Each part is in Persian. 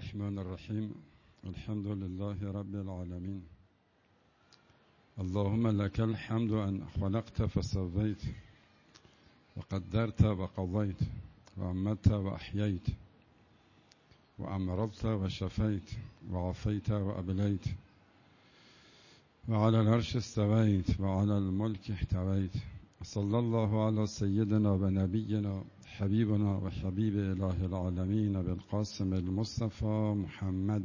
الرحمن الرحيم. الحمد لله رب العالمين. اللهم لك الحمد أن خلقت فسويت وقدرت وقضيت وأمت وأحييت وأمرضت وشفيت وعافيت وأبليت وعلى العرش استويت وعلى الملك احتويت. صلى الله على سيدنا ونبينا حبيبنا وحبيب إله العالمين بالقاسم المصطفى محمد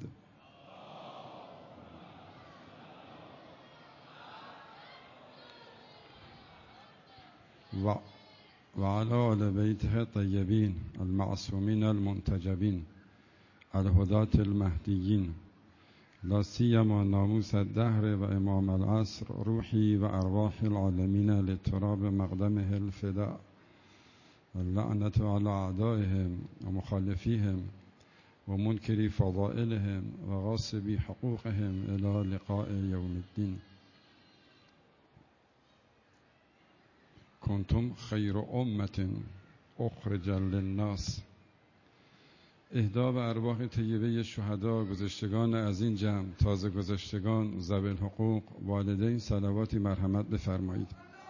وعلى آل بيته الطيبين المعصومين المنتجبين الهداة المهديين، لا سيما ناموس الدهر وإمام العصر روحي وأرواح العالمين لتراب مقدمه الفداء، اللعنة على أعدائهم ومخالفيهم ومنكري فضائلهم وغاصبي حقوقهم إلى لقاء يوم الدين. كنتم خير أمة أخرج للناس. اهدا به ارواح طیبه شهدا، گذشتگان از این جمع، تازه گذشتگان، ذوی الحقوق، والدین صلواتی مرحمت بفرمایید.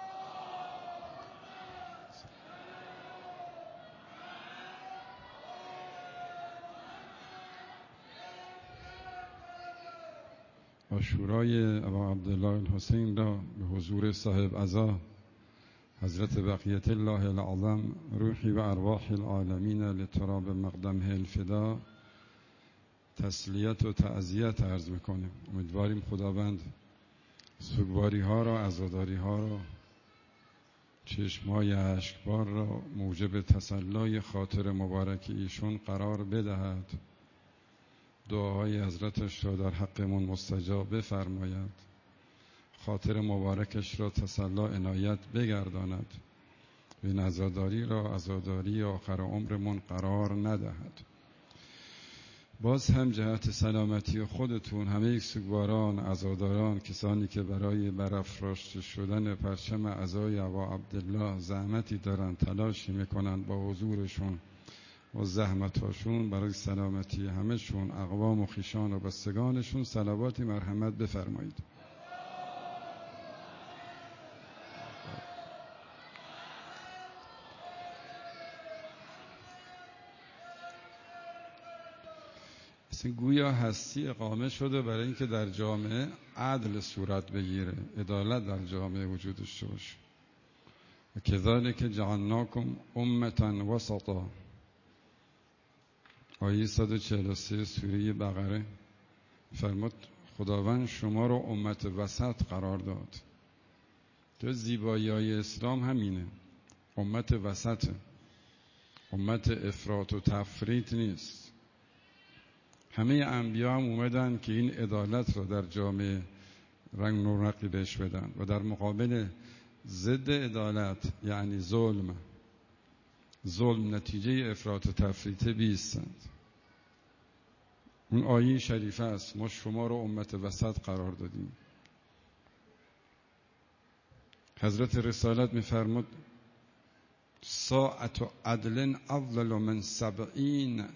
عاشورای ابا عبدالله الحسین را به حضور صاحب عزا حضرت بقیت الله العظم روحی و ارواح العالمین لتراب مقدمه الفدا تسلیت و تعزیت عرض میکنیم. امیدواریم خداوند سوگواری ها را، عزاداری ها را، چشمای اشکبار را موجب تسلای خاطر مبارک ایشون قرار بدهد، دعاهای حضرتش را در حقمون مستجاب بفرماید، خاطر مبارکش را تسلا عنایت بگرداند، این عزاداری را عزاداری آخر عمرمون قرار ندهد. باز هم جهت سلامتی خودتون، همه سوگواران، عزاداران، کسانی که برای برافراشته شدن پرچم عزای ابا عبدالله زحمتی دارن، تلاشی میکنن، با حضورشون و زحمتاشون برای سلامتی همهشون، اقوام و خیشان و بستگانشون صلواتی مرحمت بفرمایید. گویا هستی اقامه شده برای اینکه در جامعه عدل صورت بگیره، عدالت در جامعه وجود داشته باشه. و کذالک جعلناکم امة وسطا، آیه 143 سوره بقره فرمود خداوند شما رو امت وسط قرار داد. تو زیبایی های اسلام همینه، امت وسطه، امت افراط و تفریط نیست. همه انبیا هم اومدن که این عدالت رو در جامعه رنگ و رقی بهش بدن و در مقابل ضد عدالت یعنی ظلم نتیجه افراط و تفریط بیستند. اون آیه شریفه است، ما شما رو امت وسط قرار دادیم. حضرت رسالت می‌فرمود ساعت عدل افضل من 70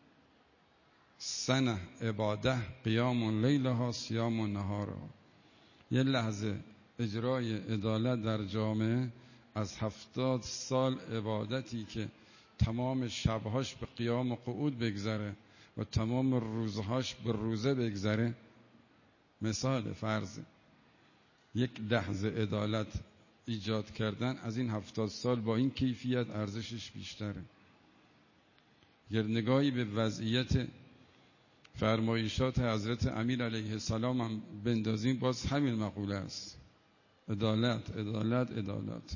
سنه عباده قیام لیلها صیام نهارها. یه لحظه اجرای عدالت در جامعه از 70 سال عبادتی که تمام شبهاش به قیام و قعود بگذره و تمام روزهاش به روزه بگذره. مثال فرض یک لحظه عدالت ایجاد کردن از این 70 سال با این کیفیت ارزشش بیشتره. یه نگاهی به وضعیت فرمایشات حضرت امیر علیه السلام هم بندازیم، باز همین مقوله است، عدالت عدالت عدالت.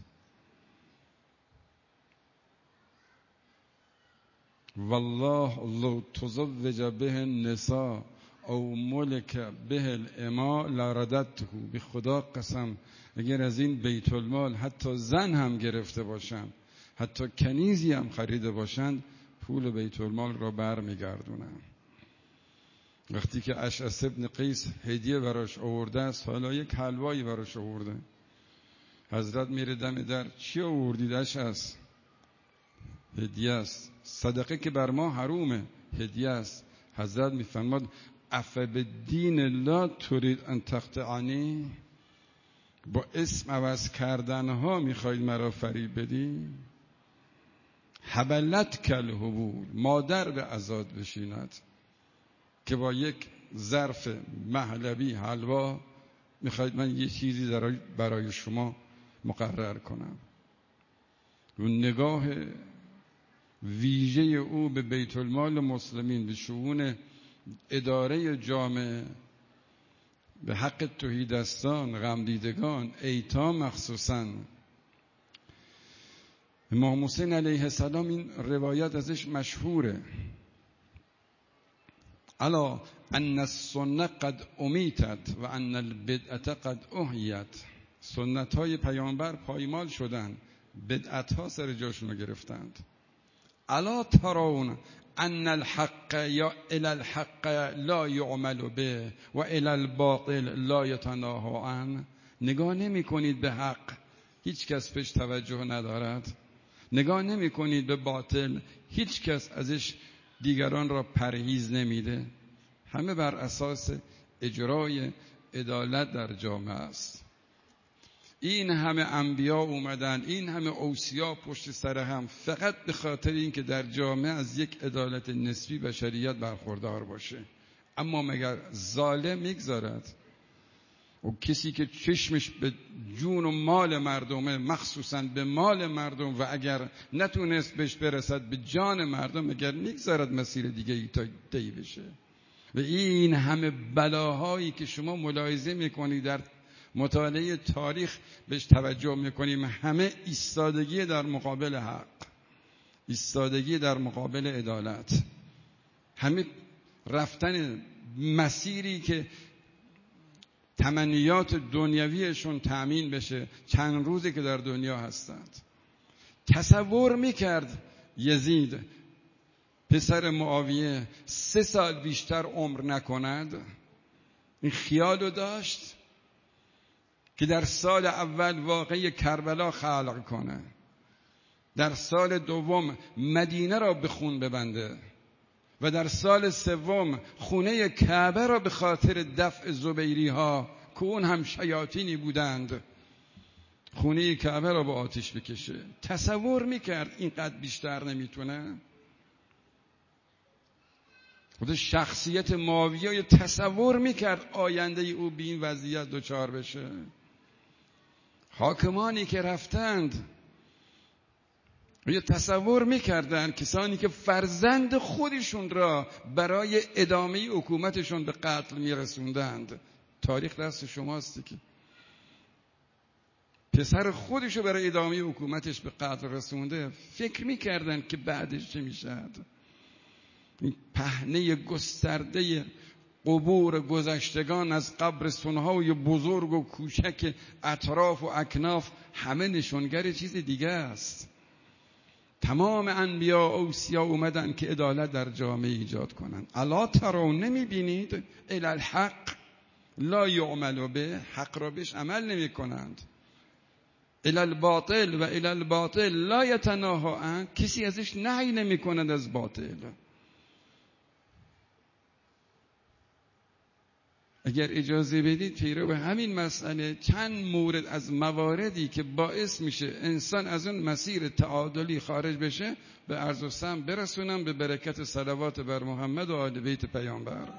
والله لو تزوج به النساء او ملک به الاماء لرددته. به خدا قسم اگر از این بیت المال حتی زن هم گرفته باشن، حتی کنیزی هم خریده باشن، پول بیت المال را برمیگردونن. وقتی که اشعث ابن قیس هدیه براش آورده است، حالا یک حلوایی براش آورده، حضرت میره دم در، چی آوردید اشعث؟ هدیه است. صدقه که بر ما حرومه، هدیه است. حضرت میفرماد افبالدین الله ترید ان تقطعنی، با اسم عوض کردن ها میخواید مرا فریب بدی؟ حبلت کل حبول، مادر به عزاد بشیند که با یک ظرف مهلبی حلوا میخواید من یه چیزی برای شما مقرر کنم. و نگاه ویژه او به بیت المال مسلمین، به شؤون اداره جامعه، به حق تهیدستان، غمدیدگان، ایتام مخصوصاً. امام حسین علیه السلام این روایت ازش مشهوره: الا ان السنه قد امیتت و ان البدعه قد احیت. سنت های پیامبر پایمال شدن، بدعت ها سر جاشون رو گرفتند. الا ترون ان الحق یا الی الحق لا یعمل به و الی الباطل لا یتناهی عنه. نگاه نمی کنید به حق، هیچ کس بهش توجه ندارد. نگاه نمی کنید به باطل، هیچ کس ازش دیگران را پرهیز نمیده. همه بر اساس اجرای عدالت در جامعه است. این همه انبیا اومدن، این همه اوصیا پشت سر هم، فقط به خاطر این که در جامعه از یک عدالت نسبی بشریت برخوردار باشه. اما مگر ظالم میگذارد؟ و کسی که چشمش به جون و مال مردمه، مخصوصا به مال مردم، و اگر نتونست بهش برسد به جان مردم، مگر میگذارد مسیر دیگه ای تا طی بشه؟ و این همه بلاهایی که شما ملاحظه میکنید در مطالعه تاریخ بهش توجه میکنیم، همه ایستادگی در مقابل حق، ایستادگی در مقابل عدالت، همه رفتن مسیری که تمنیات دنیویشون تأمین بشه چند روزی که در دنیا هستند. تصور میکرد یزید پسر معاویه 3 سال بیشتر عمر نکند؟ این خیالو داشت که در سال اول واقعه کربلا خلق کنه، در سال دوم مدینه را به خون ببنده و در سال سوم خونه کعبه را به خاطر دفع زبیری ها که اون هم شیاطینی بودند، خونه کعبه را به آتش بکشه. تصور میکرد اینقدر بیشتر نمیتونه؟ خود شخصیت معاویه تصور میکرد آینده او به این وضعیت دچار بشه؟ حاکمانی که رفتند تصور میکردن کسانی که فرزند خودشون را برای ادامه حکومتشون به قتل میرسوندند؟ تاریخ دست شماست که پسر خودشو برای ادامه حکومتش به قتل رسونده. فکر میکردن که بعدش چه میشد؟ این پهنه گسترده قبور گذشتگان از قبرستان‌های بزرگ و کوچک اطراف و اکناف همه نشانگر چیز دیگه است. تمام انبیا و اوصیا اومدن که عدالت در جامعه ایجاد کنن. الا ترون، نمیبینید؟ الی الحق لا یعمل به، حق را بهش عمل نمی کنند. الی الباطل و الی الباطل لا یتناهی عنه، کسی ازش نهی نمی کند از باطل. اگر اجازه بدید پیرو به همین مسئله چند مورد از مواردی که باعث میشه انسان از اون مسیر تعادلی خارج بشه به عرض و سمع برسونم، به برکت صلوات بر محمد و آل بیت پیامبر.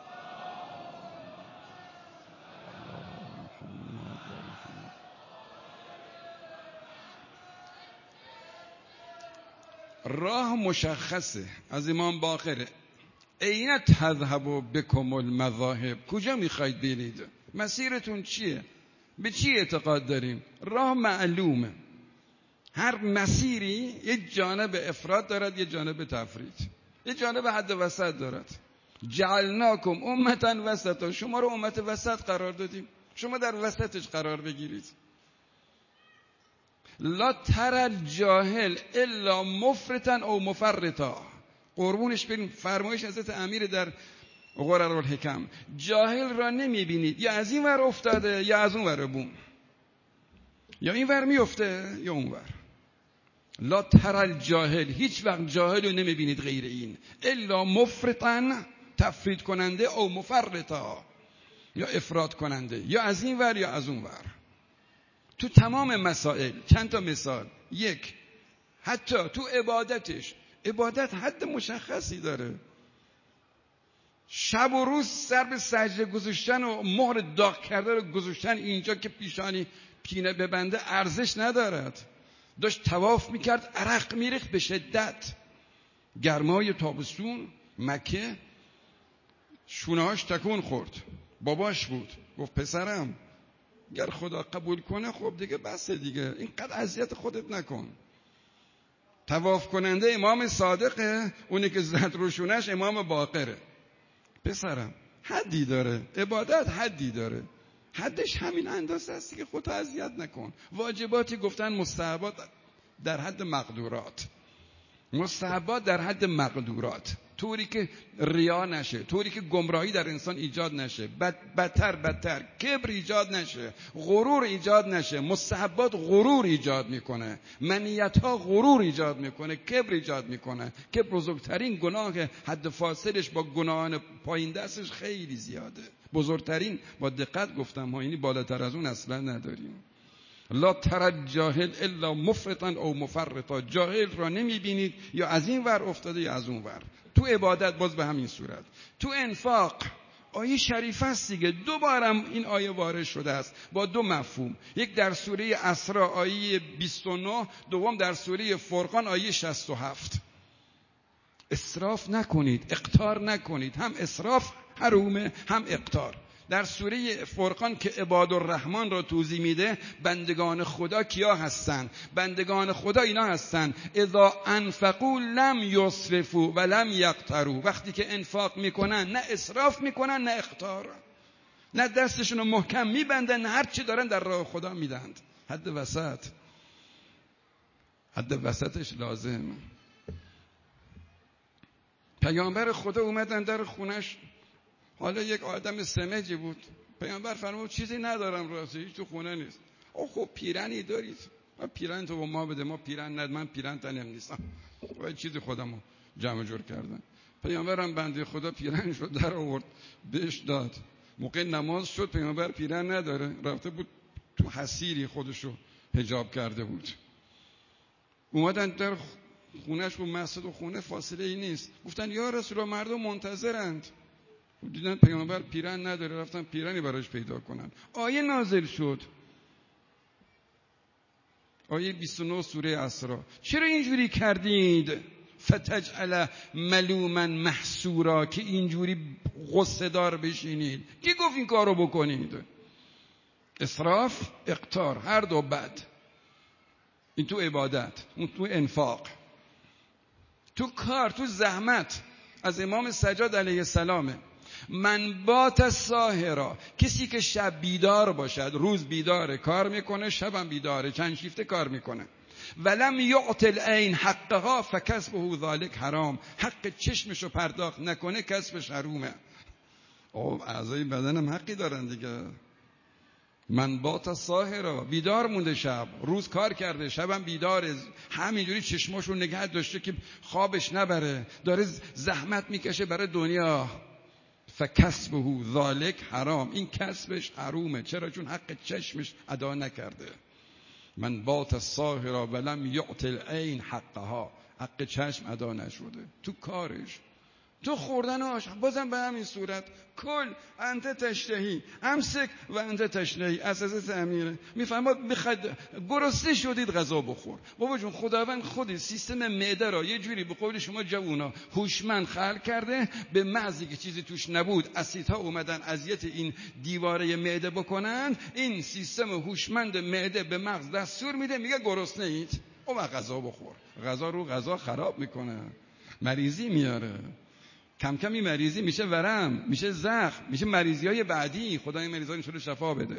راه مشخصه از امام باقره: این تذهب بكم المذاهب، کجا میخواید برید؟ مسیرتون چیه؟ به چی اعتقاد داریم؟ راه معلومه. هر مسیری یک جانب افراد دارد، یک جانب تفرید، یک جانب حد وسط دارد. جعلناکم امتا وسطا، شما رو امت وسط قرار دادیم، شما در وسطش قرار بگیرید. لا تر الجاهل الا مفرطا او مفرطا، قربونش بریم فرمایش حضرت امیر در غررالحکم. جاهل را نمیبینید، یا از این ور افتاده یا از اون ور بوم، یا این ور میفته یا اون ور. لا تر الجاهل، هیچ وقت جاهل رو نمیبینید غیر این. الا مفرطا تفرید کننده او مفرطا، یا افراط کننده، یا از این ور یا از اون ور. تو تمام مسائل. چند تا مثال. یک، حتی تو عبادتش، عبادت حد مشخصی داره. شب و روز سر به سجده گذاشتن و مهر داغ کرده رو گذاشتن اینجا که پیشانی پینه ببنده ارزش ندارد. داشت طواف میکرد، عرق میریخت به شدت. گرمای تابستون مکه، شونه‌هاش تکون خورد. باباش بود، گفت پسرم گر خدا قبول کنه خب دیگه بسه دیگه، اینقدر اذیت خودت نکن. طواف کننده امام صادقه، اونی که زد روشونش امام باقره. پسرم حدی داره، عبادت حدی داره، حدش همین اندازه است که خودت اذیت نکن. واجباتی گفتن مستحبات در حد مقدورات، مستحبات در حد مقدورات، طوری که ریا نشه، طوری که گمراهی در انسان ایجاد نشه، بدتر کبر ایجاد نشه، غرور ایجاد نشه. مستحبات غرور ایجاد میکنه، منیت ها غرور ایجاد میکنه، کبر ایجاد میکنه که بزرگترین گناه حد فاصلش با گناهان پایین دستش خیلی زیاده. بزرگترین، با دقت گفتم ها، اینی بالاتر از اون اصلا نداریم. لا تر جاهل الا مفرطا او مفرطا، جاهل را نمیبینید یا از این ور افتاده یا از اون ور. تو عبادت باز به همین صورت. تو انفاق آیه شریف است دیگه، دوبارم این آیه وارد شده است با دو مفهوم. یک در سوره اسراء آیه 29، دوم در سوره فرقان آیه 67. اسراف نکنید، اقتار نکنید. هم اسراف حرومه هم اقتار. در سوره فرقان که عباد الرحمن را توضیح میده، بندگان خدا کیا هستن؟ بندگان خدا اینا هستن اذا انفقوا لم یسرفوا و لم یقتروا. وقتی که انفاق میکنن نه اسراف میکنن نه اقتار، نه دستشون رو محکم میبندن، نه هر چی دارن در راه خدا میدن. حد وسط، حد وسطش لازم. پیامبر خدا اومدن در خونش، حالا یک آدم سمجی بود. پیامبر فرمود چیزی ندارم راستی، هیچ تو خونه نیست. او خب پیرنی دارید؟ من پیرن تو با ما بده. ما پیرن ند، من پیرن تنم نیستم. و چیزی خودمو جمع جور کردم. پیامبرم بنده خدا پیرنش رو در آورد بهش داد. موقع نماز شد، پیامبر پیرن نداره، رفته بود تو حسیری خودشو حجاب کرده بود. اومدن در خونش و مسجد و خونه فاصله ای نیست. گفتن یا رسول الله مردم منتظرند. دیدن پیامبر پیرن نداره، رفتن پیرنی براش پیدا کنن. آیه نازل شد، آیه 29 سوره اسراء. چرا اینجوری کردید؟ فتجعل ملوما محسورا، که اینجوری غصه دار بشینید. کی گفت این کارو بکنید؟ اسراف، اقتار، هر دو بد. این تو عبادت، اون تو انفاق. تو کار، تو زحمت. از امام سجاد علیه السلامه: من بات ساهرا، کسی که شب بیدار باشد، روز بیداره کار میکنه، شبم بیداره چند شیفته کار میکنه، ولم یعط العین حقها فکسبه ذلک حرام، حق چشمشو پرداخت نکنه کسبش حرومه. اعضای بدنم حقی دارن دیگه. من بات ساهرا، بیدار مونده شب، روز کار کرده، شبم بیداره، همینجوری چشماشو نگه داشته که خوابش نبره، داره زحمت میکشه برای دنیا. فکسبه ذالک حرام، این کسبش حرومه. چرا؟ چون حق چشمش ادا نکرده. من بات الساهرا ولم یعط العین حقها، حق چشم ادا نشده. تو کارش، تو خوردن آش، بازم به همین صورت. کل انت تشتهی امسک و انت تشتهی. اساس امیره میفهمد بخد گرسنه شدید غذا بخور. بابا جون، خداوند خودی سیستم معده را یه جوری به قول شما جوونا هوشمند خلق کرده، به محضی که چیزی توش نبود اسیدها اومدن اذیت این دیواره معده بکنن، این سیستم هوشمند معده به مغز دستور میده، میگه گرسنه اید، او غذا بخور. غذا رو غذا خراب میکنه، مریضی میاره. کم کم این مریضی میشه ورم، میشه زخم، میشه مریضی‌های بعدی. خدا این مریضا رو شفا بده.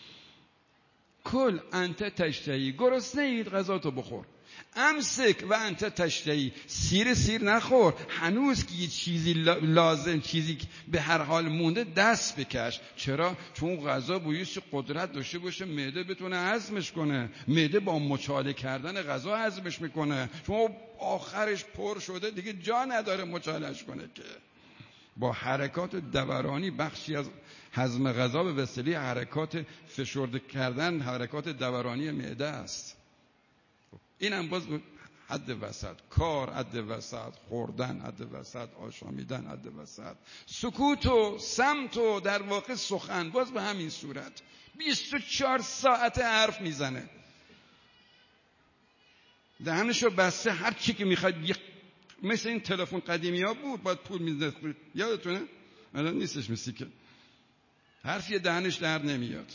کل انت تشتهی، گرسنه اید غذا تو بخور. امسک و انت تشتهی، سیر نخور. هنوز که یه چیزی لازم، چیزی به هر حال مونده، دست بکش. چرا؟ چون غذا بویش قدرت داشته باشه معده بتونه هضمش کنه. معده با مچاله کردن غذا هضمش میکنه، چون آخرش پر شده دیگه جا نداره مچالش کنه که. با حرکات دورانی بخشی از هضم غذا به وسیله حرکات فشرده کردن، حرکات دورانی معده است. اینم باز حد وسط، کار حد وسط، خوردن حد وسط، آشامیدن حد وسط، سکوت و صمت و در واقع سخن باز به همین صورت. 24 ساعت حرف میزنه، دهنشو بسته، هر چی که میخواد. مثل این تلفن قدیمی ها بود، باید پول میزد، یادتونه؟ الان نیستش، مثل که حرفی دهنش در نمیاد.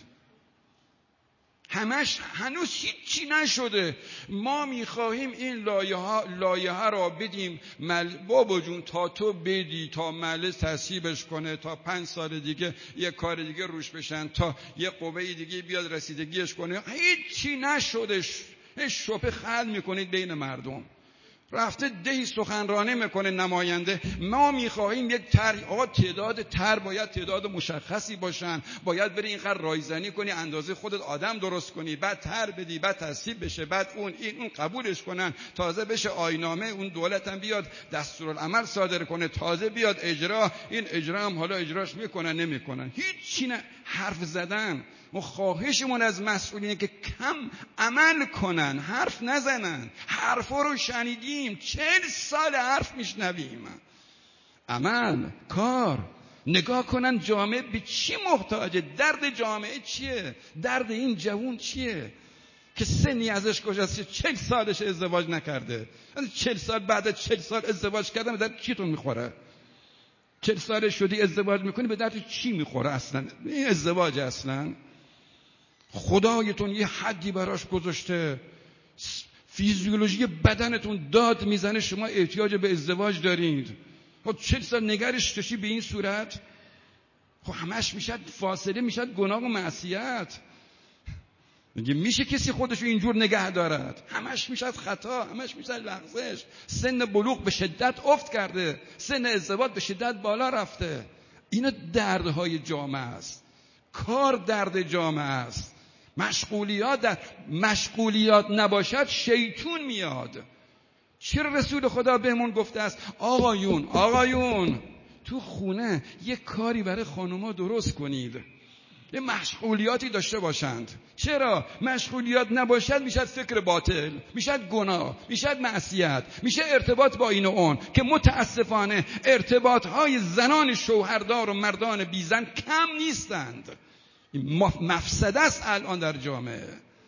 همش هنوز هیچی نشده. ما میخواهیم این لایه ها را بدیم بابا جون، تا تو بدی، تا مجلس تصویبش کنه، تا 5 سال دیگه یه کار دیگه روش بشن، تا یه قوه دیگه بیاد رسیدگیش کنه. هیچی نشده. شبه خلق میکنید بین مردم. رفته دی سخنرانی میکنه نماینده. ما میخواهیم یک تعداد باید تعداد مشخصی باشن، باید بری اینقدر رایزنی کنی، اندازه خودت آدم درست کنی، بعد تر بدی، بعد تصویب بشه، بعد اون قبولش کنن، تازه بشه آیین‌نامه، اون دولت هم بیاد دستورالعمل صادر کنه، تازه بیاد اجرا. این اجرا هم حالا اجراش میکنن نمیکنن، هیچی نه. حرف زدن. ما خواهشمون از مسئولینه که کم عمل کنن، حرف نزنن. حرفا رو شنیدیم، 40 سال حرف میشنویم. عمل، کار. نگاه کنن جامعه به چی محتاجه، درد جامعه چیه، درد این جوون چیه که سنی ازش گذشته، 40 سالش ازدواج نکرده. 40 سال بعد از 40 سال ازدواج کردن به درد چیتون میخوره؟ 40 سال شدی ازدواج میکنی، به درد چی میخوره اصلا این ازدواج؟ اصلا خدایتون یه حدی براش گذاشته، فیزیولوژی بدنتون داد میزنه شما احتیاج به ازدواج دارید. خب 40 سال نگرش داشتی به این صورت؟ خب همش میشد فاصله، میشد گناه و معصیت. میشه کسی خودشو اینجور نگه دارد؟ همش میشد خطا، همش میشد لغزش. سن بلوغ به شدت افت کرده، سن ازدواج به شدت بالا رفته. اینا دردهای جامعه است. کار درد جامعه است. مشغولیات نباشد شیطون میاد. چرا رسول خدا بهمون گفته است آقایون تو خونه یه کاری برای خانوما درست کنید، یه مشغولیاتی داشته باشند. چرا؟ مشغولیات نباشد میشد فکر باطل، میشد گناه، میشد معصیت، میشه ارتباط با این و اون، که متاسفانه ارتباطهای زنان شوهردار و مردان بیزن کم نیستند. مفسده است الان در جامعه.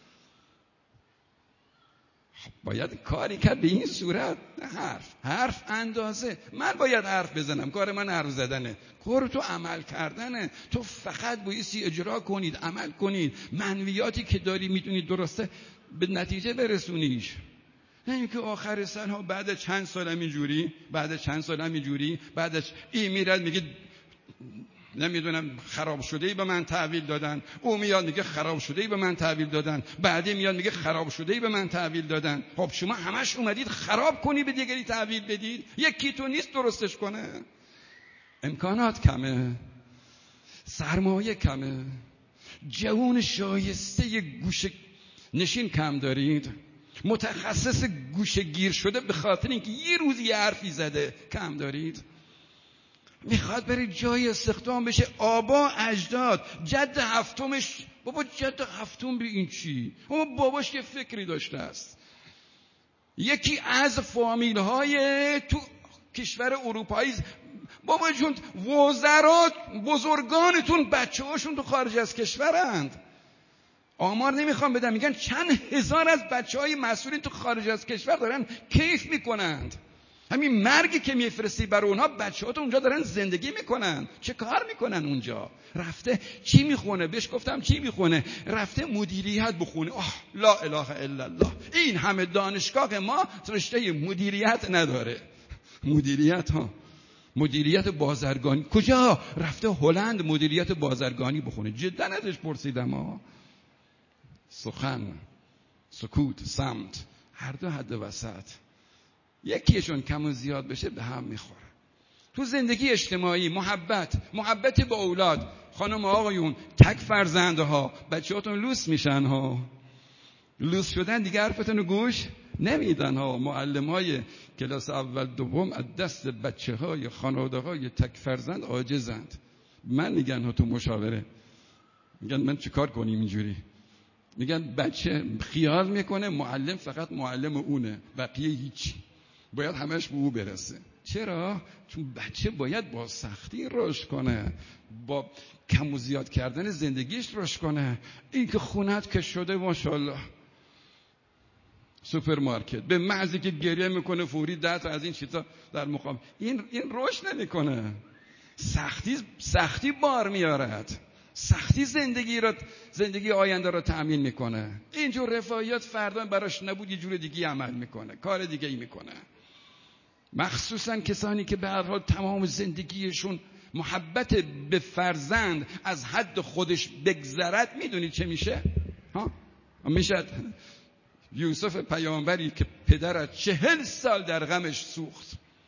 باید کاری کرد به این صورت. حرف اندازه. من باید حرف بزنم، کار من حرف زدنه، کار تو عمل کردنه. تو فقط بایستی اجرا کنید، عمل کنید. منویاتی که داری میتونید درسته به نتیجه برسونیش. نه اینکه آخر سال ها بعد چند سال همینجوری، بعدش این میرد میگه نمیدونم خراب شده‌ای به من تحویل دادن، او میاد میگه خراب شده‌ای به من تحویل دادن، بعدی میاد میگه خراب شده‌ای به من تحویل دادن. خب شما همش اومدید خراب کنی به دیگری تحویل بدید؟ یکی تو نیست درستش کنه. امکانات کمه، سرمایه کمه، جوان شایسته گوشه نشین کم دارید، متخصص گوشه گیر شده به خاطر اینکه یه روز یه حرفی زده کم دارید. میخواد بره جای استخدام بشه، آبا اجداد جد هفتمش، بابا جد هفتم به این چی؟ اما باباش یه فکری داشته است. یکی از فامیل های تو کشور اروپایی، بابا جون وزرات بزرگانتون بچه هاشون تو خارج از کشورند. آمار نمیخوام بدم، میگن چند هزار از بچه های مسئولین تو خارج از کشور دارن کیف میکنند. همین مرگی که میفرستی برای اونها، بچه‌هات اونجا دارن زندگی میکنن. چه کار میکنن اونجا؟ رفته چی میخونه؟ بهش گفتم چی میخونه؟ رفته مدیریت بخونه. لا اله الا الله. این همه دانشگاه ما رشته مدیریت نداره. مدیریت بازرگانی کجا؟ رفته هلند مدیریت بازرگانی بخونه. جدا ازش پرسیدم. سخن، سکوت، صمت، هر دو حد وسط. یکیشون کم و زیاد بشه به هم میخوره. تو زندگی اجتماعی محبت با اولاد، خانم آقایون، تک فرزندها، بچه‌هاتون لوس میشن ها. لوس شدن دیگه حرفتون رو گوش نمیدن ها. معلم‌های کلاس اول دوم از دست بچه‌های خانواده‌های تک فرزند عاجزند. من میگن ها تو مشاوره، میگن من چیکار کنیم اینجوری؟ میگن بچه خیال میکنه معلم فقط معلم اونه، بقیه هیچ، باید همش به او برسه. چرا؟ چون بچه باید با سختی رشد کنه، با کم و زیاد کردن زندگیش رشد کنه. این که خونت که شده ماشاءالله سوپرمارکت، به محضی که گریه میکنه فوری 10 تا از این چیزا در مقام، این رشد نمیکنه. سختی بار میارد، سختی زندگی آینده رو تأمین میکنه. اینجور رفاهیات فردا براش نبود یه جور دیگه عمل میکنه، کار دیگه ای میکنه. مخصوصا کسانی که به هر حال تمام زندگیشون محبت به فرزند از حد خودش بگذرد، میدونید چه میشه؟ میشه یوسف پیامبری که پدرش 40 سال در غمش سوخت.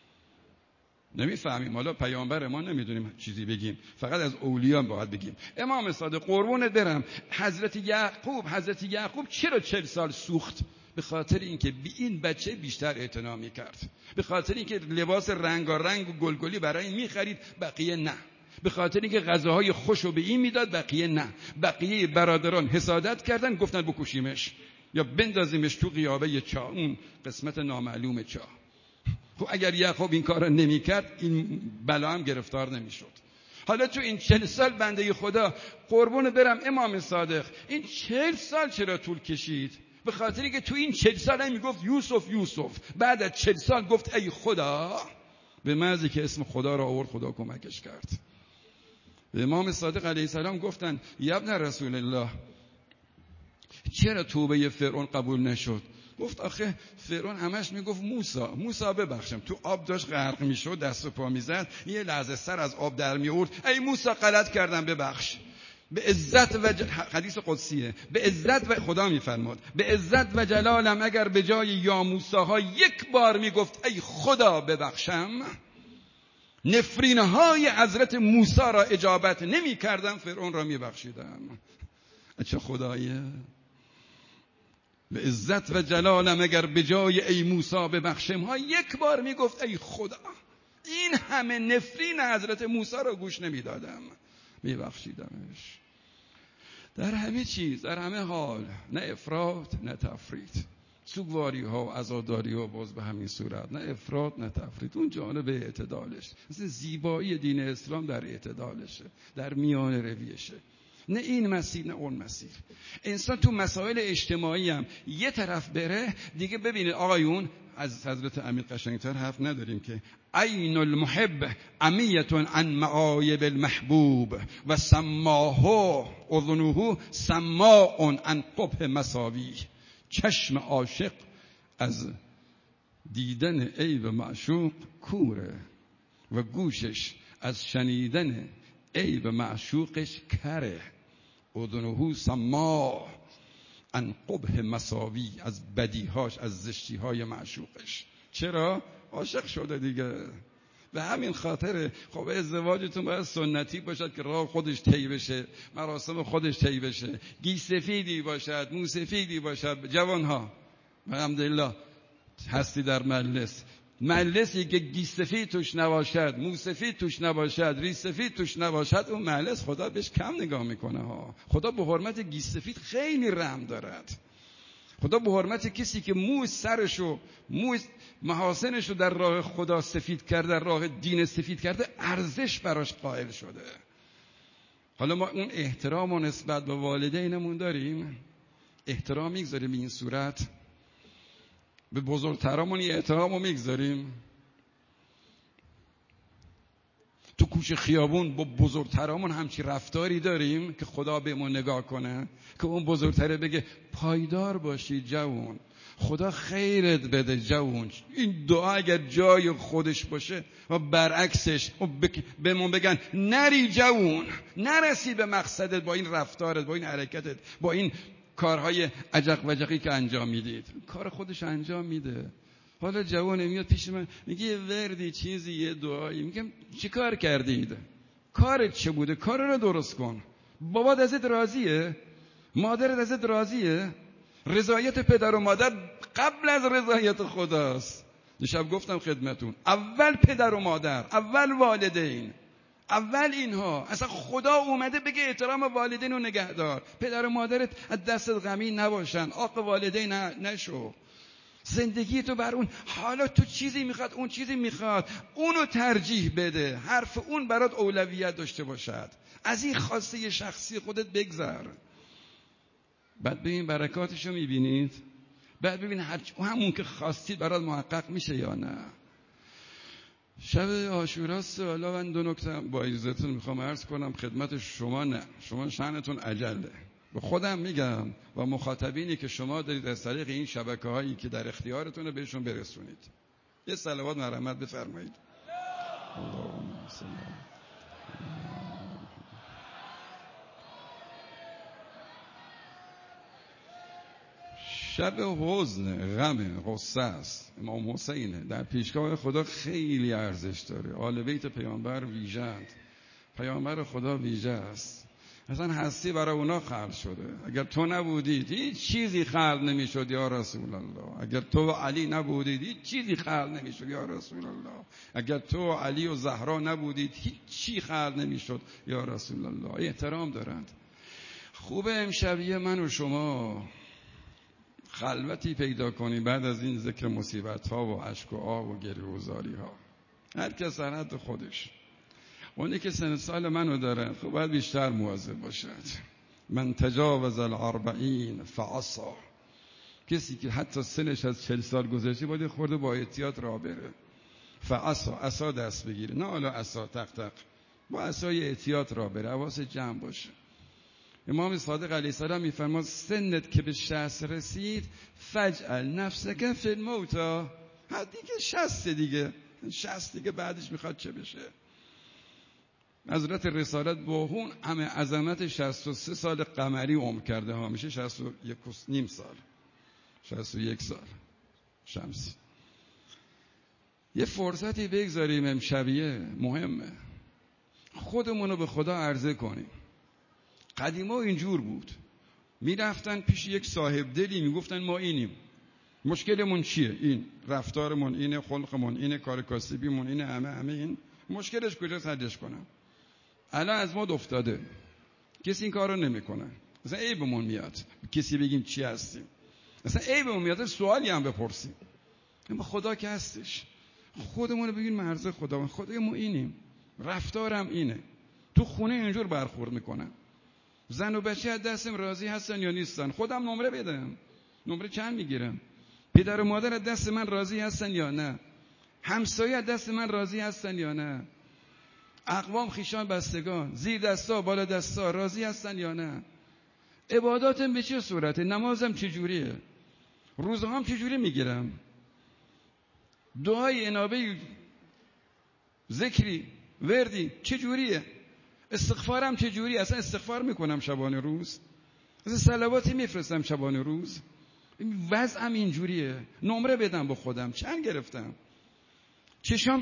نمیفهمیم، حالا پیامبر ما نمیدونیم چیزی بگیم، فقط از اولیاء باید بگیم. امام صادق قربونت برم، حضرت یعقوب چرا 40 سال سوخت؟ به خاطر اینکه این بچه بیشتر اعتنا می‌کرد، به خاطر اینکه لباس رنگارنگ و گلگلی برای این می‌خرید، بقیه نه، به خاطر اینکه غذاهای خوشو به این میداد، بقیه نه. بقیه برادران حسادت کردن، گفتن بکشیمش یا بندازیمش تو غیابه چاه، اون قسمت نامعلوم چاه. خب اگر یعقوب این کار نمی‌کرد، این بلا هم گرفتار نمی‌شد. حالا تو این 40 سال بنده خدا قربون برم امام صادق، این 40 سال چرا طول کشید؟ به خاطر اینکه تو این 40 سال هم میگفت یوسف، بعد از 40 سال گفت ای خدا، به محضی که اسم خدا را آورد خدا کمکش کرد. به امام صادق علیه السلام گفتن یا ابن رسول الله، چرا توبه فرعون قبول نشد؟ گفت آخه فرعون همش میگفت موسی ببخشم، تو آب داشت غرق میشد، دست و پا میزد، یه لحظه سر از آب در میورد، ای موسی غلط کردم ببخش. به عزت و حدیث قدسیه، به عزت و خدا میفرماد به عزت و جلالم اگر به جای یا موسی ها یک بار میگفت ای خدا ببخشم، نفرین های حضرت موسی را اجابت نمی کردم، فرعون را می بخشیدم. چه خدایه؟ به عزت و جلالم اگر به جای ای موسی ببخشم ها یک بار می گفت ای خدا، این همه نفرین حضرت موسی را گوش نمی دادم، می بخشیدمش. در همه چیز، در همه حال، نه افراط نه تفریط. سوگواری ها و عزاداری ها باز به همین صورت، نه افراط نه تفریط. اون جانب اعتدالش، مثل زیبایی دین اسلام در اعتدالشه، در میان رویشه، نه این مسیر نه اون مسیر. انسان تو مسائل اجتماعی هم یه طرف بره دیگه، ببینید آقایون، از حضرت امیر قشنگتر حرف نداریم که عین المحب عمیة عن معایب المحبوب و سماه اذنه سماع عن قبح مساوی. چشم عاشق از دیدن عیب معشوق کوره و گوشش از شنیدن عیب معشوقش کره. اذنه سماع عن قبح مساوی، از بدیهاش، از زشتیهای معشوقش. چرا؟ عاشق شده دیگه. به همین خاطر خب ازدواجتون باید سنتی باشد که راه خودش طی بشه، مراسم خودش طی بشه، گیس سفیدی باشد، مو سفیدی باشد. جوانها الحمدلله هستی در مجلسی که گیس سفید توش نباشد، مو سفید توش نباشد، ریش سفید توش نباشد، اون مجلس خدا بهش کم نگاه میکنه ها. خدا به حرمت گیس سفید خیلی رحم دارد. خدا به حرمت کسی که مو سرشو، مو محاسنشو در راه خدا سفید کرده، در راه دین سفید کرده، ارزش براش قائل شده. حالا ما اون احترام و نسبت به والدینمون داریم؟ احترام میگذاریم به این صورت؟ به بزرگترامون یه احترامو میگذاریم؟ تو کوچه خیابون با بزرگترامون همچی رفتاری داریم که خدا بهمون نگاه کنه، که اون بزرگتره بگه پایدار باشی جوون، خدا خیرت بده جوون. این دعا اگر جای خودش باشه و برعکسش بهمون بگن نری جوون، نرسی به مقصدت با این رفتارت، با این حرکتت، با این کارهای عجق وجقی که انجام میدید. کار خودش انجام میده. حالا جوان میاد پیش من میگه یه وردی چیزی یه دعایی، میگم چی کار کردید؟ کارت چه بوده؟ کار رو درست کن. بابات ازت راضیه؟ مادرت ازت راضیه؟ رضایت پدر و مادر قبل از رضایت خداست. دیشب گفتم خدمتون، اول پدر و مادر، اول والدین، اول اینها. اصلا خدا اومده بگه احترام والدین رو نگهدار. پدر و مادرت از دستت غمین نباشن، عاق والدین نشو. زندگی تو بر اون، حالا تو چیزی میخواد، اون چیزی میخواد، اونو ترجیح بده، حرف اون برات اولویت داشته باشد. از این خواسته شخصی خودت بگذر. بعد ببین برکاتشو میبینید، بعد ببین همون که خواستید برات محقق میشه یا نه. شب عاشوراست. حالا من 2 نکته با اجازهتون میخوام عرض کنم خدمت شما. نه شما شأنتون عجله، به خودم میگم و مخاطبینی که شما دارید از طریق این شبکه‌هایی که در اختیارتونه بهشون برسونید. یه صلوات مرحمت بفرمایید. اللهم صل شب حزن، غم، غصه است. امام حسینه در پیشگاه خدا خیلی ارزش داره. آل بیت پیامبر ویژه‌اند. پیامبر خدا ویژه است. اصلا هستی برای اونا خلق شده. اگر تو نبودید هیچ چیزی خلق نمیشد یا رسول الله. اگر تو و علی نبودید هیچ چیزی خلق نمیشد یا رسول الله. اگر تو و علی و زهرا نبودید هیچ چی خلق نمیشد یا رسول الله. احترام دارند. خوبه امشبیه من و شما خلوتی پیدا کنیم بعد از این ذکر مصیبت ها و اشک و آب و گریه‌گذاری ها. هر کس در حد خودش. اونی که سن سال منو داره خب باید بیشتر مواظب باشد. من تجاوز الاربعین فعصا. کسی که حتی سنش از 40 سال گذشته باید خورده با احتیاط راه بره. فعصا، عصا دست بگیره، نه حالا عصا تق تق، با عصای احتیاط راه بره، حواس جمع باشه. امام صادق علیه السلام میفرماد سنت که به 60 رسید فجعل نفسک فی الموتی. دیگه 60 دیگه 60 دیگه بعدش میخواد چه بشه. حضرت رسالت با اون همه عظمت 63 سال قمری عمر کرده ها، میشه 61.5 سال، 61 سال شمسی. یه فرصتی بگذاریم امشبیه، مهمه خودمونو به خدا عرضه کنیم. قدیما اینجور بود، میرفتن پیش یک صاحب دلی میگفتن ما اینیم، مشکلمون چیه؟ این رفتارمون اینه، خلقمون اینه، کار کاسبیمون اینه، همه این مشکلش کجاست حلش کنم. الان از ما افتاده، کسی این کارو نمیکنه. مثلا عیبمون میاد کسی بگیم چی هستیم، مثلا عیبمون میاد سوالی هم بپرسیم. اما خدا که هستش، خودمون رو بگیم مرز خدا، خدای ما اینیم، رفتارم اینه. تو خونه اینجور برخورد میکنن. زن و بچه از دستم راضی هستن یا نیستن؟ خودم نمره بدم، نمره چند میگیرم؟ پدر و مادر از دست من راضی هستن یا نه؟ همسایه از دست من راضی هستن یا نه؟ اقوام، خیشان، بستگان، زیر دستا، بالا دستا راضی هستن یا نه؟ عباداتم به چه صورته؟ نمازم چجوریه؟ روزهام چجوری میگیرم؟ دعای انابه، ذکری، وردی چجوریه؟ استغفارم چجوری؟ اصلا استغفار میکنم شبانه روز؟ اصلا صلواتی میفرستم شبانه روز؟ وضعم اینجوریه. نمره بدم با خودم چند گرفتم؟ چشام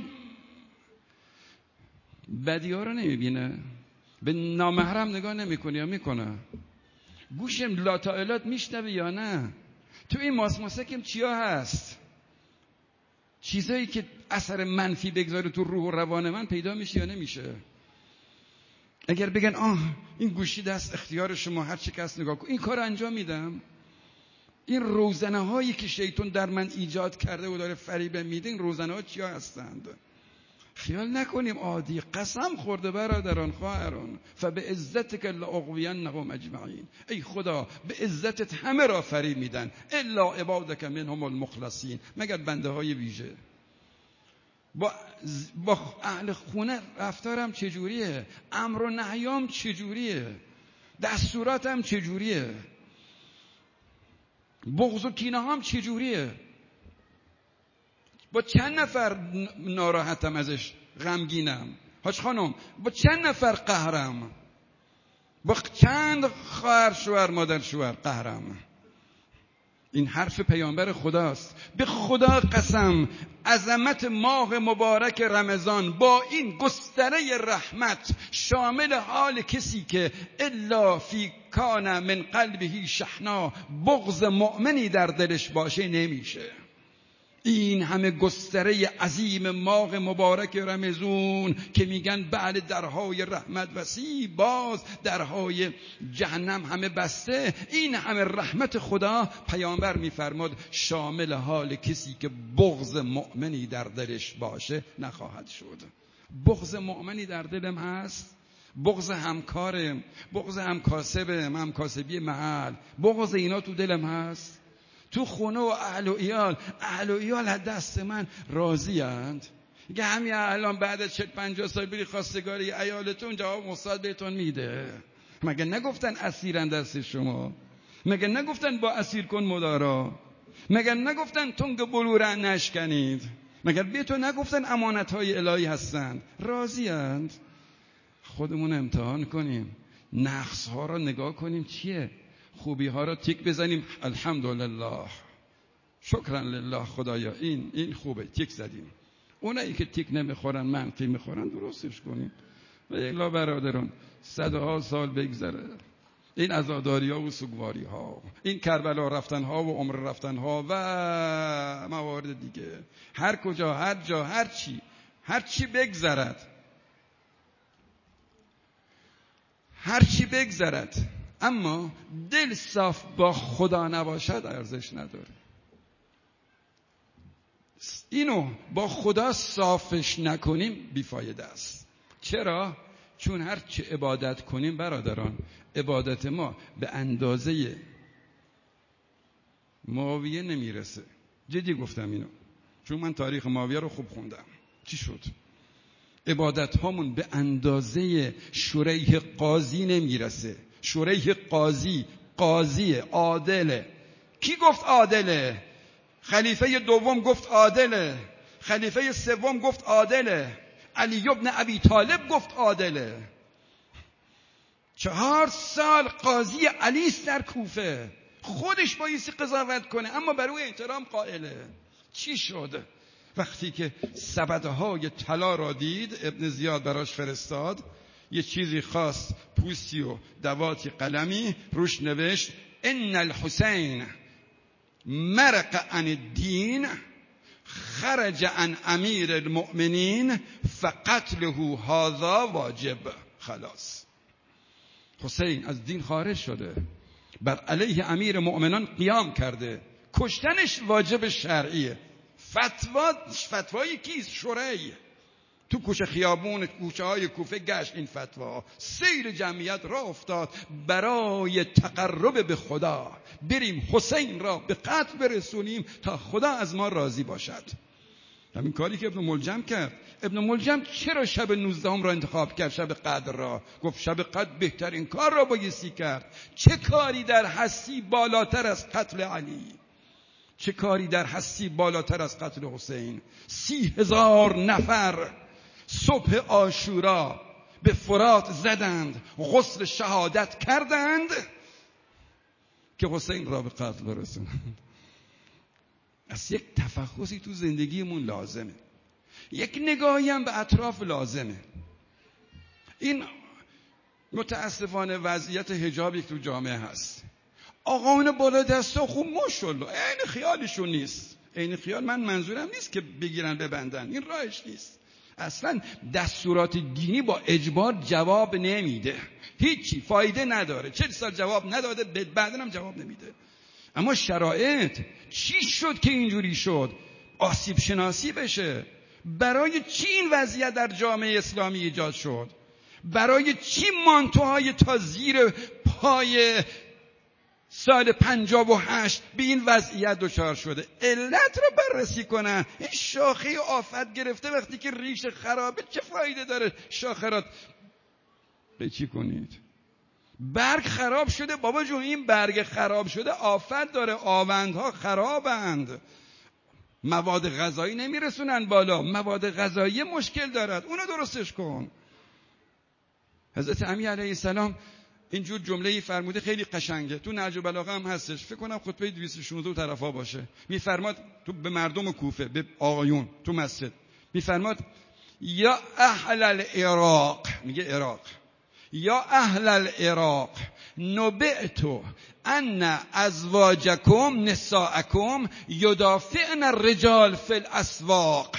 بدی‌ها رو نمیبینه؟ به نامحرم نگاه نمیکنه یا میکنه؟ گوشم لاتائلات میشنوه یا نه؟ تو این ماسماسکم چیا هست؟ چیزایی که اثر منفی بگذاره تو روح و روان من پیدا میشه یا نمیشه؟ اگر بگن این گوشی دست اختیار شما، هر چی کس نگاه کن، این کار انجام میدم. این روزنه هایی که شیطان در من ایجاد کرده و داره فریب میده، این روزنه ها چیا هستند؟ خیال نکنیم عادی. قسم خورده برادران، خواهران، فبعزتک لاغوینهم اجمعین. ای خدا به عزتت همه را فریب میدن، الا عبادک منهم المخلصین، مگر بنده های ویژه. با اهل خونه رفتارم چجوریه؟ امر و نهیام چجوریه؟ دستوراتم چجوریه؟ بغض و کینه هام چجوریه؟ با چند نفر ناراحتم ازش، غمگینم؟ حاج خانم با چند نفر قهرم؟ با چند خواهر شوهر مادر شوهر قهرم؟ این حرف پیامبر خداست. به خدا قسم عظمت ماه مبارک رمضان با این گستره رحمت شامل حال کسی که الا فی کان من قلبه شحنا بغض مؤمنی در دلش باشه نمیشه. این همه گستره عظیم ماه مبارک رمضان که میگن بله درهای رحمت وسیع، باز درهای جهنم همه بسته، این همه رحمت خدا پیامبر میفرماد شامل حال کسی که بغض مؤمنی در دلش باشه نخواهد شد. بغض مؤمنی در دلم هست، بغض همکارم، بغض همکاسبم، همکاسبی محل، بغض اینا تو دلم هست. تو خونه و اهل و ایال از دست من راضی اند. اگه همین الان بعد از 40-50 سال بری خواستگاری عیالتون جواب مستعد بهتون میده. مگه نگفتن اسیرن دست شما؟ مگه نگفتن با اسیر کن مدارا؟ مگه نگفتن تنگ بلورن نشکنید؟ مگه بهتون نگفتن امانتهای الهی هستند؟ راضی اند. خودمون امتحان کنیم، نقص ها رو نگاه کنیم چیه، خوبی ها رو تیک بزنیم الحمدلله شکرا لله خدایا این خوبه تیک زدیم. اونایی که تیک نمیخورن منفی میخورن درستش کنیم. و الا برادران صدها سال بگذره این عزاداری ها و سوگواری ها، این کربلا رفتن ها و عمر رفتن ها و موارد دیگه، هر کجا هر جا هر چی بگذرد اما دل صاف با خدا نباشد ارزش نداره. اینو با خدا صافش نکنیم بیفایده است. چرا؟ چون هر چه عبادت کنیم برادران، عبادت ما به اندازه معاویه نمیرسه. جدی گفتم اینو، چون من تاریخ معاویه رو خوب خوندم. چی شد؟ عبادت هامون به اندازه شریح قاضی نمیرسه. شریح قاضی عادله. کی گفت عادله؟ خلیفه دوم گفت عادله، خلیفه سوم گفت عادله، علی ابن ابی طالب گفت عادله. 4 سال قاضی علی است در کوفه، خودش بایستی قضاوت کنه اما بر او احترام قائله. چی شد؟ وقتی که سبدهای طلا را دید، ابن زیاد براش فرستاد، یه چیزی خواست، پوستی و دواتی قلمی، روش نوشت ان الحسین مرق عن الدین خرج عن امیر المؤمنین فقتله هذا واجب. خلاص حسین از دین خارج شده، بر علیه امیر مؤمنان قیام کرده، کشتنش واجب شرعیه. فتوای کیست؟ شریح. تو کوچه خیابون کوچه های کوفه گشت این فتوا، سیر جمعیت را افتاد برای تقرب به خدا، بریم حسین را به قتل برسونیم تا خدا از ما راضی باشد. همین کاری که ابن ملجم کرد. ابن ملجم چرا شب 19 را انتخاب کرد؟ شب قدر را گفت شب قدر بهترین کار را بایستی کرد. چه کاری در هستی بالاتر از قتل علی؟ چه کاری در هستی بالاتر از قتل حسین؟ 30,000 نفر صبح عاشورا به فرات زدند، غسل شهادت کردند که حسین را به قتل برسونند. از یک تفحصی تو زندگیمون لازمه، یک نگاهی هم به اطراف لازمه. این متاسفانه وضعیت حجابی که تو جامعه هست، آقایون بالا دستا خوب ماشاءالله عین خیالشون نیست. عین خیال من منظورم نیست که بگیرن ببندن، این راهش نیست. اصلا دستورات دینی با اجبار جواب نمیده، هیچی فایده نداره. 40 سال جواب نداده، بعدن هم جواب نمیده. اما شرایط چی شد که اینجوری شد؟ آسیب شناسی بشه. برای چی این وضعیت در جامعه اسلامی ایجاد شد؟ برای چی مانتوهای تا زیر پای سال 58 به این وضعیت دچار شده؟ علت رو بررسی کنن. این شاخه آفت گرفته، وقتی که ریش خرابه چه فایده داره شاخه را قیچی کنید؟ برگ خراب شده، بابا جون این برگ خراب شده آفت داره، آوندها خرابند، مواد غذایی نمیرسونن بالا، مواد غذایی مشکل دارد، اونو درستش کن. حضرت علی علیه السلام اینجور جمله‌ای فرموده خیلی قشنگه، تو نهج البلاغه هم هستش، فکر کنم خطبه 216 و طرفا باشه. میفرماد تو به مردم کوفه، به آقایون تو مسجد میفرماد یا اهل العراق، میگه عراق، یا اهل العراق نبئت ان ازواجکم نساءکم یدافعن الرجال فی الاسواق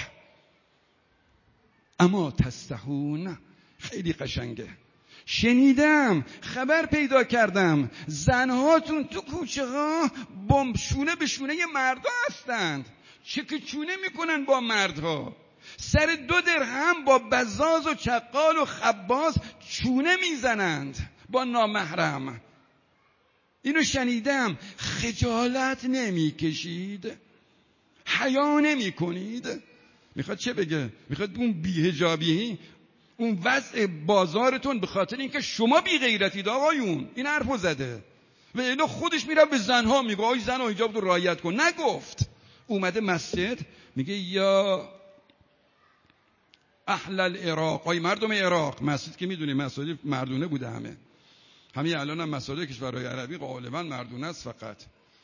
اما تستحون. خیلی قشنگه. شنیدم، خبر پیدا کردم زنهاتون تو کوچه ها با شونه به شونه مردا هستند، چکه چونه میکنن با مردها، سر 2 درهم با بزاز و چقال و خباز چونه میزنند با نامحرم. اینو شنیدم. خجالت نمیکشید؟ حیا نمیکنید؟ میخواد چه بگه؟ میخواد اون بی‌حجابی، اون وضع بازارتون به خاطر اینکه شما بی غیرتید آقایون، این حرفو زده و اینا خودش میره به زنها میگه آی زنها حجاب رو رعایت کن. نگفت. اومده مسجد میگه یا اهل العراق، آی مردم عراق. مسجد که میدونی مساجد مردونه بوده، همین الان هم مساجد کشورهای عربی غالبا مردونه است فقط،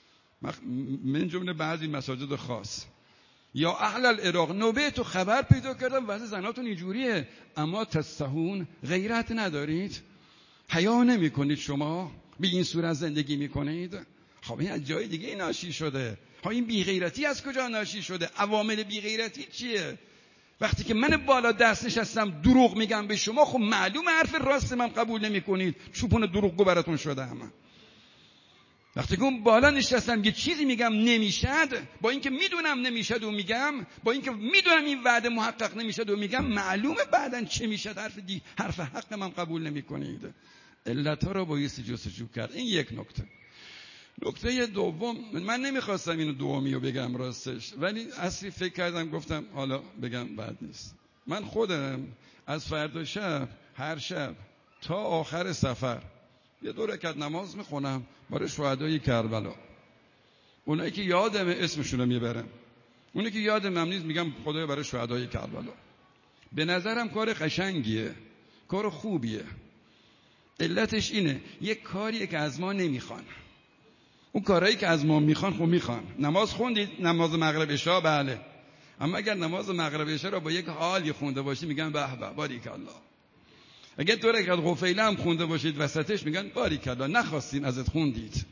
من جمله بعضی مساجد خاص. یا اهل العراق نوبه تو خبر پیدا کردم وضع زناتون اینجوریه اما تستحون، غیرت ندارید؟ حیا نمی کنید؟ شما به این صورت زندگی می کنید؟ خب این از جای دیگه ناشی شده. این بی غیرتی از کجا ناشی شده؟ عوامل بی غیرتی چیه؟ وقتی که من بالا دست نشستم دروغ میگم به شما، خب معلوم حرف راست من قبول نمی کنید، چوپون دروغگو براتون شدم. وقتی که اون بالا نشستم یه چیزی میگم نمیشد، با اینکه میدونم نمیشد و میگم، با اینکه میدونم این وعده محقق نمیشد و میگم، معلومه بعدن چه میشد، حرف حق من قبول نمیکنید. علتها رو بایستی جستجو کرد. این یک نکته. نکته دوم، من نمیخواستم اینو دومی رو بگم راستش، ولی اصلی فکر کردم گفتم حالا بگم بعد نیست. من خودم از فردا شب هر شب تا آخر سفر یه 2 رکعت نماز میخونم برای شهدای کربلا. اونایی که یادم اسمشون رو میبرم، اونایی که یادم نیست میگم خدایا برای شهدای کربلا. به نظرم کار قشنگیه، کار خوبیه. علتش اینه یک کاریه که از ما نمیخوان. اون کارهایی که از ما میخوان خب میخوان. نماز خوندید؟ نماز مغرب عشا؟ بله. اما اگر نماز مغرب عشا رو با یک حالی خونده باشی میگن به به باریکالله. اگر 2 رکعت قفیله هم خونده باشید وسطش میگن باریکالله، نخواستین ازت خوندید.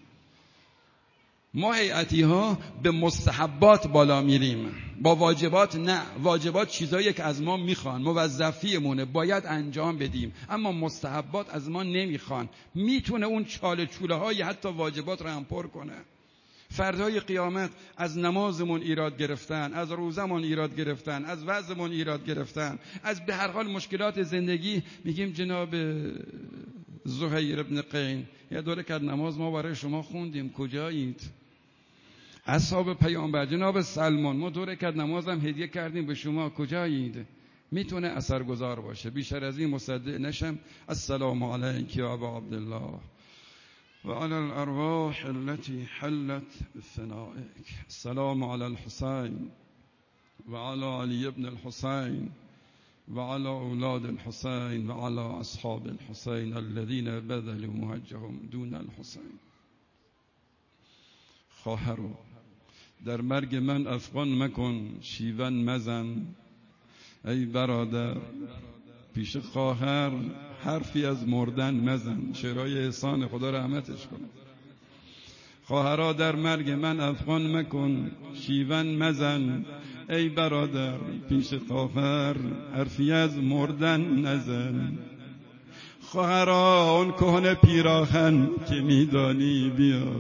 ما هیئتی ها به مستحبات بالا میریم، با واجبات نه. واجبات چیزایی که از ما میخوان، موظفیمونه، باید انجام بدیم، اما مستحبات از ما نمیخوان. میتونه اون چاله چوله های حتی واجبات رو هم پر کنه. فردای قیامت از نمازمون ایراد گرفتن، از روزمون ایراد گرفتن، از وضعمون ایراد گرفتن، از به هر حال مشکلات زندگی، میگیم جناب زهیر ابن قین یه 2 رکعت نماز ما برای شما خوندیم، کجایید؟ اصحاب پیامبر جناب سلمان ما 2 رکعت نماز هم هدیه کردیم به شما، کجایید؟ میتونه اثرگذار باشه. بیشتر از این مصدق نشم. السلام علیک یا ابا عبدالله و علی الارواح التي حلت بثنائك. السلام علی الحسین و علی علی ابن الحسین و علی اولاد الحسین و علی اصحاب الحسین الذين بذلوا مهجهم دون الحسین. خواهرو در مرگ من افغان مکن، شیون مزن. ای برادر پیش خواهر حرفی از مردن مزن. شعرهای احسان، خدا رحمتش کنه. خواهرا در مرگ من افغان مکن، شیون مزن. ای برادر پیش خواهر حرفی از مردن نزن. خواهرا اون کهنه پیراهن که میدانی بیا.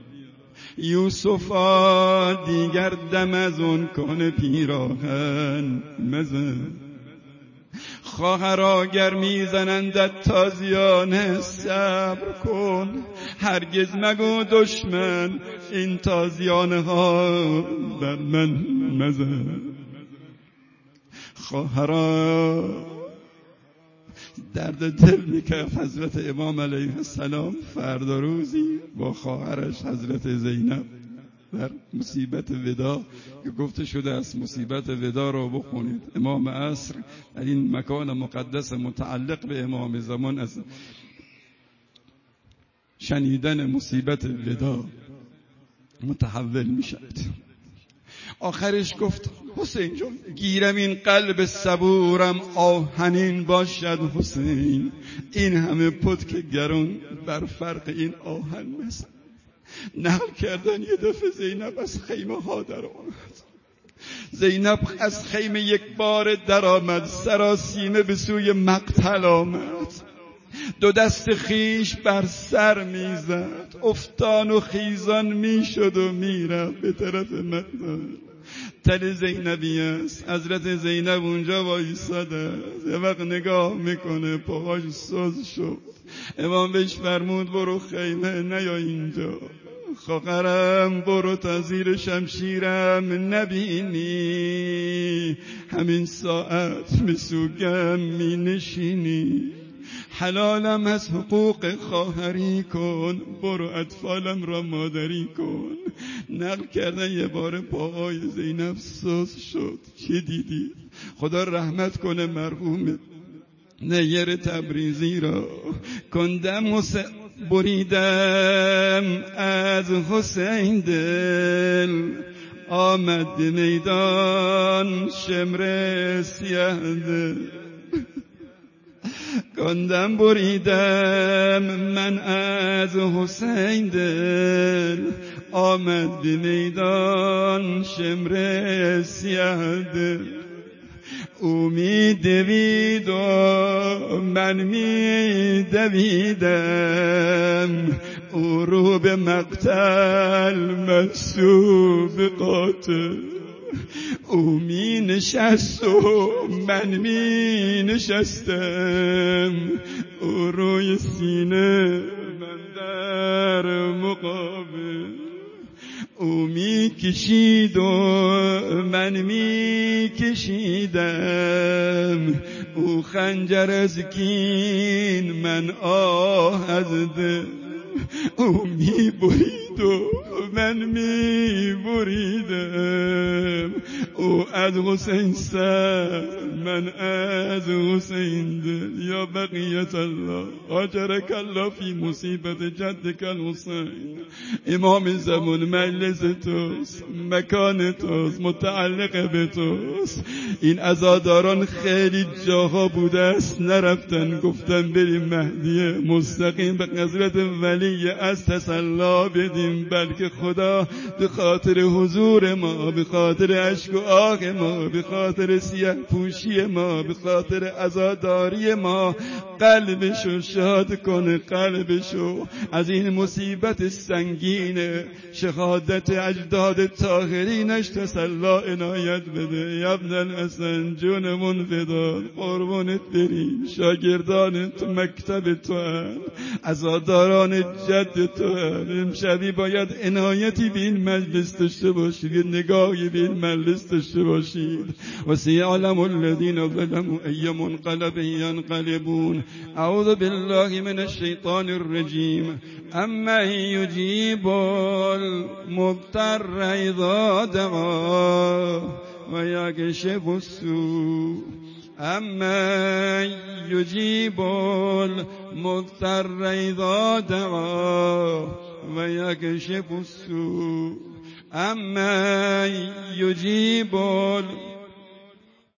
یوسفا دیگر دم از اون کهنه پیراهن مزن. خواهرا گر میزنندت تازیانه صبر کن، هرگز مگو دشمن این تازیانه ها بر من مزن. خواهرا درد دل میکرد حضرت امام علیه السلام فردا روزی با خواهرش حضرت زینب در مصیبت ودا که گفته شده است مصیبت ودا رو بخونید. امام عصر در این مکان مقدس متعلق به امام زمان است. شنیدن مصیبت ودا متحول می شود. آخرش گفت حسین جان گیرم این قلب صبورم آهنین باشد حسین، این همه پتک گران بر فرق این آهن مثل. نقل کردن یه دفعه زینب از خیمه ها در آمد. زینب از خیمه یک بار در آمد، سراسیمه به سوی مقتل آمد، دو دست خیش بر سر میزد، افتان و خیزان میشد و میرفت به طرف مقتل. تل زینبی است، حضرت زینب اونجا وایساده است، یه وقت نگاه میکنه پاهاش سوز شد. امام بهش فرمود برو خیمه نیا اینجا، خواهرم برو تا زیر شمشیرم نبینی، همین ساعت مسوگم می نشینی، حلالم از حقوق خواهری کن، برو اطفالم را مادری کن. نقل کردن یه بار پاهای زینب سوز شد. چه دیدی؟ خدا رحمت کنه مرحوم نیر تبریزی را. کندم بریدم از حسین دل، آمد میدان شمر سیه دل. کندم بریدم من از حسین دل، آمد به میدان شمر سیه دل. او می دوید و من می دویدم، او رو به مقتل منسوب قاتل. او می نشست و من می نشستم، او روی سینه من در مقابل. او می کشید و من می کشیدم، او خنجر از کین من آه از دل. او می برید و من می بریدم، او از حسین سر من از حسین دل. یا بقیت الله آجرک الله فی مصیبت جدک الحسین. امام زمان مجلس توست، مکان توست، متعلق به توست. این عزاداران خیلی جاها بوده است نرفتن، گفتن بریم مهدی مستقیم به حضرت ولی از تسلا بدیم، بلکه خدا به خاطر حضور ما، به خاطر اشک و آه ما، به خاطر سیاه پوشی ما، به خاطر عزاداری ما قلبشو شاد کنه، قلبشو از این مصیبت سنگین شهادت اجداد طاهرینش تسلا عنایت بده. یا ابن الحسن جونمون فدا، قربونت بریم، شاگردان تو مکتب تو هم، عزاداران جد تو هم. امشبی باید عنایتی به این مجلس داشته باشید، یه نگاهی به این مجلس داشته باشید. و سیعلم الذین ظلموا ای منقلب ینقلبون. اعوذ بالله من الشیطان الرجیم. اما یجیب المضطر اذا دعاه و یکشف السوء. اما یجیب المضطر اذا دعاه و یکشف السوء. اما یجیب